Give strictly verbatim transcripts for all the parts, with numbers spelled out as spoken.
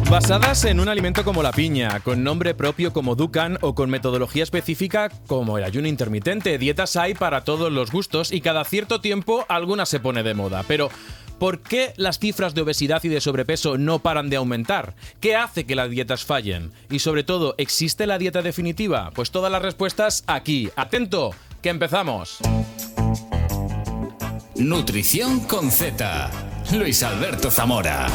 Basadas en un alimento como la piña, con nombre propio como Dukan o con metodología específica como el ayuno intermitente. Dietas hay para todos los gustos y cada cierto tiempo alguna se pone de moda. Pero ¿por qué las cifras de obesidad y de sobrepeso no paran de aumentar? ¿Qué hace que las dietas fallen? Y sobre todo, ¿existe la dieta definitiva? Pues todas las respuestas aquí. ¡Atento! ¡Que empezamos! Nutrición con Z. Luis Alberto Zamora.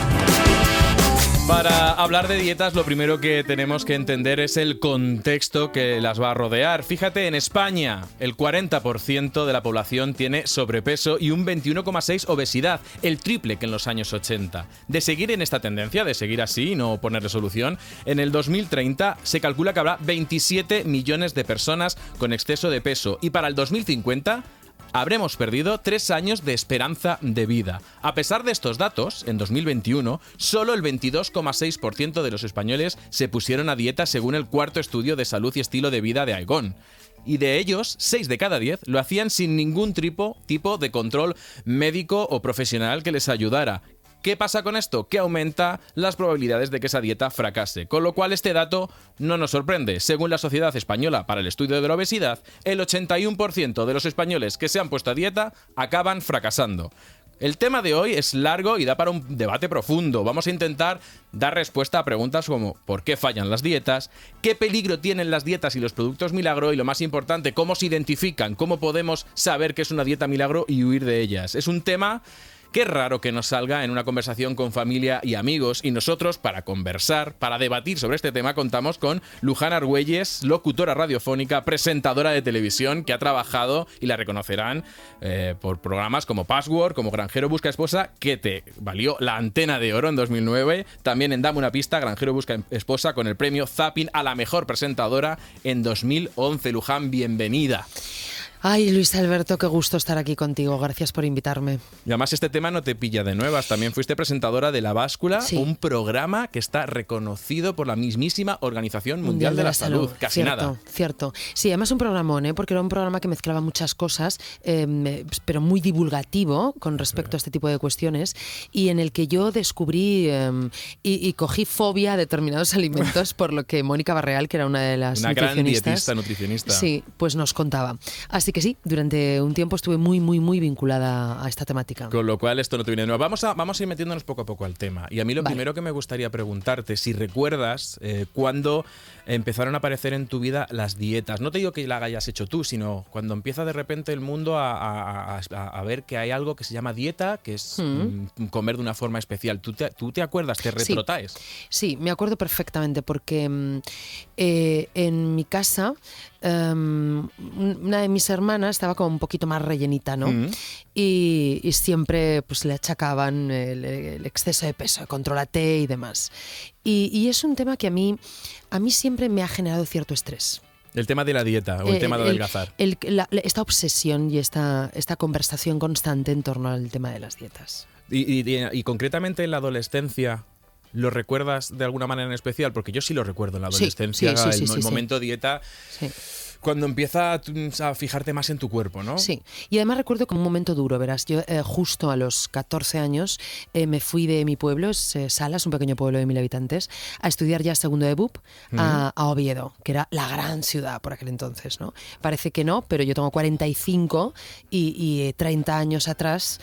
Para hablar de dietas, lo primero que tenemos que entender es el contexto que las va a rodear. Fíjate, en España el cuarenta por ciento de la población tiene sobrepeso y un veintiuno coma seis por ciento obesidad, el triple que en los años ochenta. De seguir en esta tendencia, de seguir así y no ponerle solución, en el dos mil treinta se calcula que habrá veintisiete millones de personas con exceso de peso y para el dos mil cincuenta... habremos perdido tres años de esperanza de vida. A pesar de estos datos, en dos mil veintiuno, solo el veintidós coma seis por ciento de los españoles se pusieron a dieta según el cuarto estudio de salud y estilo de vida de Aegon. Y de ellos, seis de cada diez lo hacían sin ningún tipo, tipo de control médico o profesional que les ayudara. ¿Qué pasa con esto? Que aumenta las probabilidades de que esa dieta fracase, con lo cual este dato no nos sorprende. Según la Sociedad Española para el Estudio de la Obesidad, el ochenta y uno por ciento de los españoles que se han puesto a dieta acaban fracasando. El tema de hoy es largo y da para un debate profundo. Vamos a intentar dar respuesta a preguntas como ¿por qué fallan las dietas? ¿Qué peligro tienen las dietas y los productos milagro? Y lo más importante, ¿cómo se identifican? ¿Cómo podemos saber que es una dieta milagro y huir de ellas? Es un tema... Qué raro que nos salga en una conversación con familia y amigos, y nosotros, para conversar, para debatir sobre este tema, contamos con Luján Argüelles, locutora radiofónica, presentadora de televisión, que ha trabajado, y la reconocerán, eh, por programas como Password, como Granjero Busca Esposa, que te valió la Antena de Oro en dos mil nueve, también en Dame una Pista, Granjero Busca Esposa, con el premio Zapping a la mejor presentadora en dos mil once. Luján, bienvenida. Ay, Luis Alberto, qué gusto estar aquí contigo. Gracias por invitarme. Y además este tema no te pilla de nuevas. También fuiste presentadora de La Báscula, sí. Un programa que está reconocido por la mismísima Organización Mundial, Mundial de, de la, la Salud. Salud. Casi cierto, nada. Cierto. Sí, además un programón, ¿eh? Porque era un programa que mezclaba muchas cosas, eh, pero muy divulgativo con respecto sí. a este tipo de cuestiones, y en el que yo descubrí eh, y, y cogí fobia a determinados alimentos, por lo que Mónica Barreal, que era una de las una nutricionistas... Una gran dietista, nutricionista. Sí, pues nos contaba. Así que sí, durante un tiempo estuve muy, muy, muy vinculada a esta temática. Con lo cual esto no te viene de nuevo. Vamos a, vamos a ir metiéndonos poco a poco al tema. Y a mí lo vale. primero que me gustaría preguntarte, si recuerdas eh, cuándo empezaron a aparecer en tu vida las dietas. No te digo que la hayas hecho tú, sino cuando empieza de repente el mundo a, a, a, a ver que hay algo que se llama dieta, que es mm. comer de una forma especial. ¿Tú te, tú te acuerdas? ¿Te retrotraes? Sí, sí, me acuerdo perfectamente porque eh, en mi casa... Um, una de mis hermanas estaba como un poquito más rellenita, ¿no? Mm. Y, y siempre pues le achacaban el, el exceso de peso, contrólate y demás. Y, y es un tema que a mí, a mí siempre me ha generado cierto estrés. El tema de la dieta o el eh, tema de adelgazar. El, el, la, esta obsesión y esta, esta conversación constante en torno al tema de las dietas. Y, y, y concretamente en la adolescencia... ¿Lo recuerdas de alguna manera en especial? Porque yo sí lo recuerdo en la adolescencia, sí, sí, sí, el, sí, el sí, momento sí. dieta, sí. cuando empieza a fijarte más en tu cuerpo, ¿no? Sí, y además recuerdo como un momento duro, verás, yo eh, justo a los catorce años eh, me fui de mi pueblo, es eh, Salas, un pequeño pueblo de mil habitantes, a estudiar ya segundo de B U P uh-huh. a, a Oviedo, que era la gran ciudad por aquel entonces, ¿no? Parece que no, pero yo tengo cuarenta y cinco y, y treinta años atrás...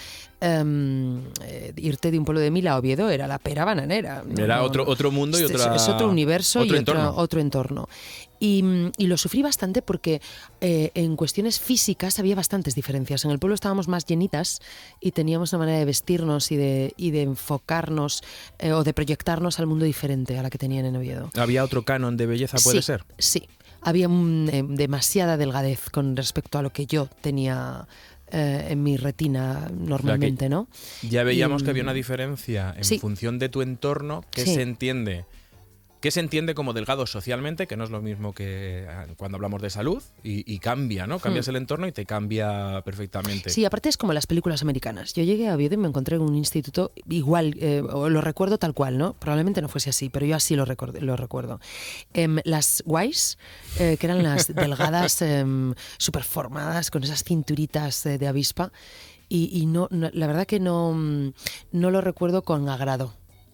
Um, eh, irte de un pueblo de mil a Oviedo era la pera bananera. ¿no? Era otro, otro mundo y otra... Es, es otro universo otro y entorno. Otro, otro entorno. Y, y lo sufrí bastante porque eh, en cuestiones físicas había bastantes diferencias. En el pueblo estábamos más llenitas y teníamos una manera de vestirnos y de, y de enfocarnos eh, o de proyectarnos al mundo diferente a la que tenían en Oviedo. ¿Había otro canon de belleza, puede sí, ser? Sí, había un, eh, demasiada delgadez con respecto a lo que yo tenía... Eh, en mi retina normalmente, o sea ¿no? Ya veíamos y, que había una diferencia en sí. función de tu entorno que sí. se entiende que se entiende como delgado socialmente, que no es lo mismo que cuando hablamos de salud, y, y cambia, ¿no? Cambias hmm. el entorno y te cambia perfectamente. Sí, aparte es como las películas americanas. Yo llegué a Oviedo y me encontré en un instituto igual, eh, lo recuerdo tal cual, ¿no? Probablemente no fuese así, pero yo así lo, record- lo recuerdo. Eh, las guays, eh, que eran las delgadas, eh, súper formadas, con esas cinturitas eh, de avispa, y, y no, no, la verdad que no, no lo recuerdo con agrado.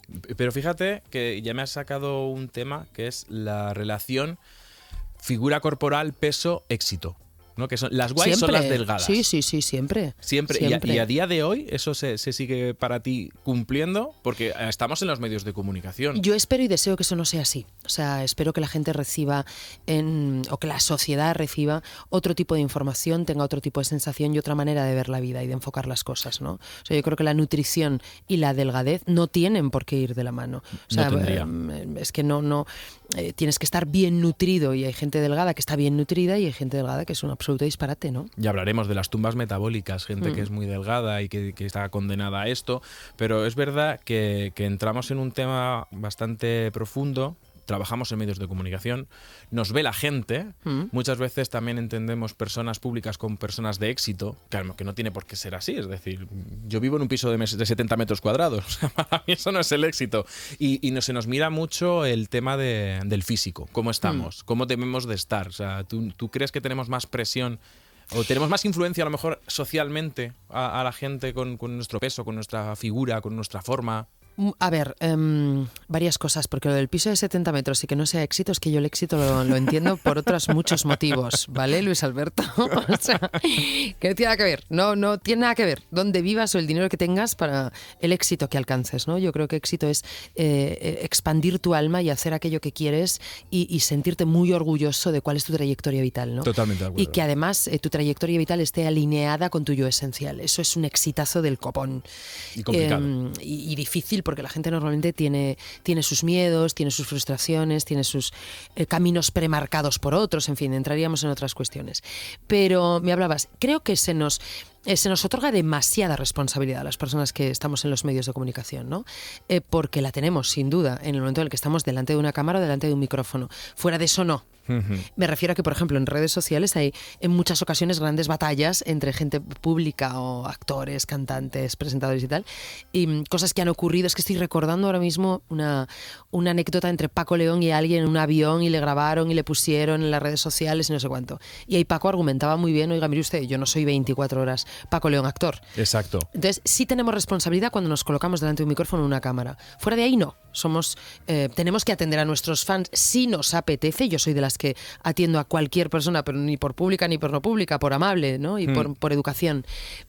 Pero fíjate que ya me has sacado un tema que es la relación figura corporal, peso, éxito. ¿No? Que son, las guays siempre. Son las delgadas. Sí, sí, sí, siempre. Siempre. siempre. Y, a, y a día de hoy eso se, se sigue para ti cumpliendo porque estamos en los medios de comunicación. Yo espero y deseo que eso no sea así. O sea, espero que la gente reciba en, o que la sociedad reciba otro tipo de información, tenga otro tipo de sensación y otra manera de ver la vida y de enfocar las cosas, ¿no? O sea, yo creo que la nutrición y la delgadez no tienen por qué ir de la mano. O sea, no tendría. es que no, no eh, tienes que estar bien nutrido y hay gente delgada que está bien nutrida y hay gente delgada que es una absoluto disparate, ¿no? Ya hablaremos de las tumbas metabólicas, gente mm. que es muy delgada y que, que está condenada a esto, pero es verdad que, que entramos en un tema bastante profundo. Trabajamos en medios de comunicación, nos ve la gente, mm. muchas veces también entendemos personas públicas con personas de éxito, claro, que no tiene por qué ser así, es decir, yo vivo en un piso de, mes, de setenta metros cuadrados, o sea, para mí eso no es el éxito, y, y no, se nos mira mucho el tema de, del físico, cómo estamos, mm. cómo debemos de estar, o sea, ¿tú, tú crees que tenemos más presión o tenemos más influencia a lo mejor socialmente a, a la gente con, con nuestro peso, con nuestra figura, con nuestra forma? A ver, um, varias cosas, porque lo del piso de setenta metros y que no sea éxito, es que yo el éxito lo, lo entiendo por otros muchos motivos, ¿vale, Luis Alberto? O sea, que no tiene nada que ver, no, no tiene nada que ver dónde vivas o el dinero que tengas para el éxito que alcances, ¿no? Yo creo que éxito es eh, expandir tu alma y hacer aquello que quieres y, y sentirte muy orgulloso de cuál es tu trayectoria vital, ¿no? Totalmente de acuerdo. Y que además eh, tu trayectoria vital esté alineada con tu yo esencial. Eso es un exitazo del copón. Y complicado. Eh, y, y difícil, porque la gente normalmente tiene, tiene sus miedos, tiene sus frustraciones, tiene sus eh, caminos premarcados por otros, en fin, entraríamos en otras cuestiones. Pero me hablabas, creo que se nos... Eh, se nos otorga demasiada responsabilidad a las personas que estamos en los medios de comunicación, ¿no? Eh, porque la tenemos, sin duda, en el momento en el que estamos delante de una cámara o delante de un micrófono. Fuera de eso, no. Uh-huh. Me refiero a que, por ejemplo, en redes sociales hay en muchas ocasiones grandes batallas entre gente pública o actores, cantantes, presentadores y tal, y um, cosas que han ocurrido. Es que estoy recordando ahora mismo una, una anécdota entre Paco León y alguien en un avión y le grabaron y le pusieron en las redes sociales y no sé cuánto. Y ahí Paco argumentaba muy bien, oiga, mire usted, yo no soy veinticuatro horas Paco León actor. Exacto. Entonces, sí tenemos responsabilidad cuando nos colocamos delante de un micrófono o una cámara. Fuera de ahí, no. Somos, eh, tenemos que atender a nuestros fans si nos apetece. Yo soy de las que atiendo a cualquier persona, pero ni por pública ni por no pública, por amable, ¿no? Y mm. por, por educación.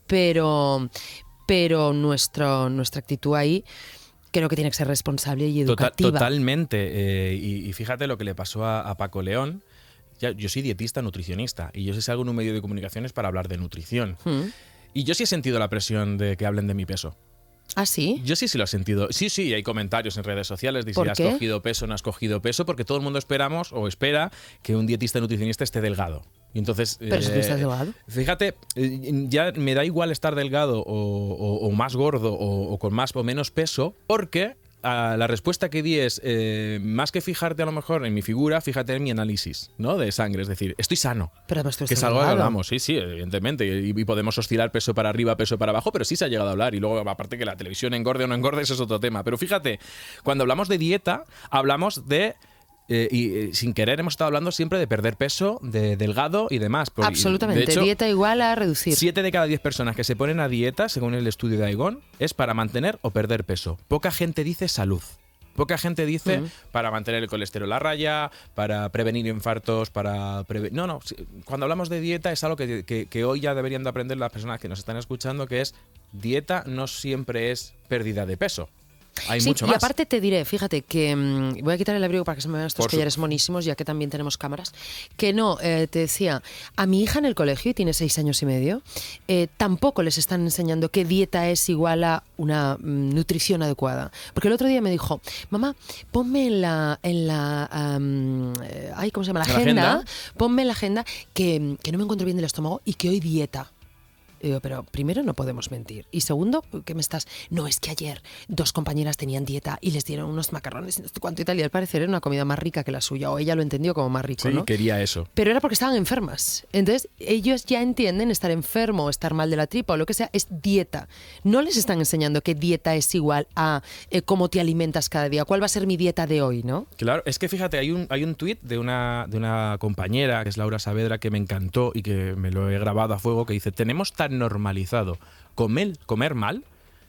Pero, pero nuestro, nuestra actitud ahí creo que tiene que ser responsable y educativa. Total, totalmente. Eh, y, y fíjate lo que le pasó a, a Paco León. Ya, yo soy dietista, nutricionista, y yo si salgo en un medio de comunicación es para hablar de nutrición. Mm. Y yo sí he sentido la presión de que hablen de mi peso. ¿Ah, sí? Yo sí, sí lo he sentido. Sí, sí, hay comentarios en redes sociales de si has cogido peso o no has cogido peso, porque todo el mundo esperamos o espera que un dietista nutricionista esté delgado. Y entonces, ¿Pero eh, si tú estás delgado? Fíjate, ya me da igual estar delgado o, o, o más gordo o, o con más o menos peso, porque a la respuesta que di es, eh, más que fijarte a lo mejor en mi figura, fíjate en mi análisis, ¿no? De sangre, es decir, estoy sano. Pero además tú que es algo que hablamos, sí, sí, evidentemente, y, y podemos oscilar peso para arriba, peso para abajo, pero sí se ha llegado a hablar, y luego aparte que la televisión engorde o no engorde, eso es otro tema. Pero fíjate, cuando hablamos de dieta, hablamos de... Eh, y eh, sin querer hemos estado hablando siempre de perder peso, de delgado y demás. Por, Absolutamente, de hecho, dieta igual a reducir. siete de cada diez personas que se ponen a dieta, según el estudio de Aigón, es para mantener o perder peso. Poca gente dice salud. Poca gente dice uh-huh. para mantener el colesterol a raya, para prevenir infartos, para... Preve- no, no, cuando hablamos de dieta es algo que, que, que hoy ya deberían de aprender las personas que nos están escuchando, que es dieta no siempre es pérdida de peso. Hay sí, mucho y más. aparte te diré, fíjate que mmm, voy a quitar el abrigo para que se me vean estos Por collares su... monísimos, ya que también tenemos cámaras. Que no, eh, te decía, a mi hija en el colegio, y tiene seis años y medio, eh, tampoco les están enseñando qué dieta es igual a una mm, nutrición adecuada. Porque el otro día me dijo, mamá, ponme en la, en la, um, eh, ay, ¿cómo se llama? La agenda, la agenda, ponme en la agenda que, que no me encuentro bien del estómago y que hoy dieta. Digo, pero primero no podemos mentir. Y segundo, ¿qué me estás...? No, es que ayer dos compañeras tenían dieta y les dieron unos macarrones y no sé cuánto y tal. Y al parecer era una comida más rica que la suya. O ella lo entendió como más rico, sí, ¿no? Sí, quería eso. Pero era porque estaban enfermas. Entonces, ellos ya entienden estar enfermo, estar mal de la tripa o lo que sea, es dieta. No les están enseñando que dieta es igual a eh, cómo te alimentas cada día. ¿Cuál va a ser mi dieta de hoy, no? Claro, es que fíjate, hay un, hay un tuit de una, de una compañera, que es Laura Saavedra, que me encantó y que me lo he grabado a fuego, que dice, tenemos tan normalizado comer, comer mal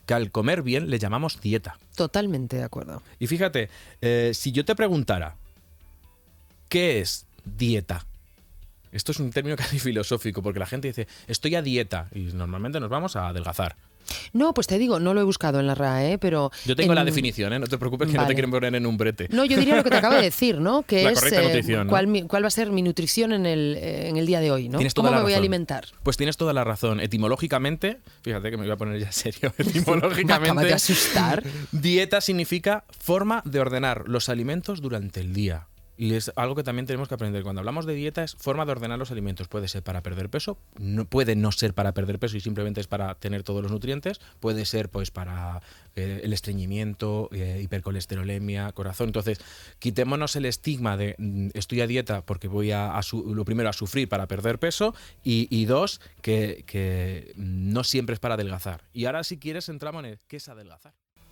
que al comer bien le llamamos dieta. Totalmente de acuerdo. Y fíjate, eh, si yo te preguntara, ¿qué es dieta? Esto es un término casi filosófico, porque la gente dice, estoy a dieta, y normalmente nos vamos a adelgazar. No, pues te digo, no lo he buscado en la R A E, pero... Yo tengo en... la definición, ¿eh? No te preocupes que vale. no te quieren poner en un brete. No, yo diría lo que te acabo de decir, ¿no? Que la es correcta eh, nutrición, ¿no? cuál, cuál va a ser mi nutrición en el, en el día de hoy, ¿no? Tienes toda ¿Cómo la me voy a razón. alimentar? Pues tienes toda la razón. Etimológicamente, fíjate que me voy a poner ya serio, Me etimológicamente, acaba de asustar. dieta significa forma de ordenar los alimentos durante el día. Y es algo que también tenemos que aprender. Cuando hablamos de dieta es forma de ordenar los alimentos. Puede ser para perder peso, no, puede no ser para perder peso y simplemente es para tener todos los nutrientes. Puede ser pues para eh, el estreñimiento, eh, hipercolesterolemia, corazón. Entonces, quitémonos el estigma de mm, estoy a dieta porque voy a, a su, lo primero a sufrir para perder peso y, y dos, que, que no siempre es para adelgazar. Y ahora si quieres entramos en el, ¿qué es adelgazar?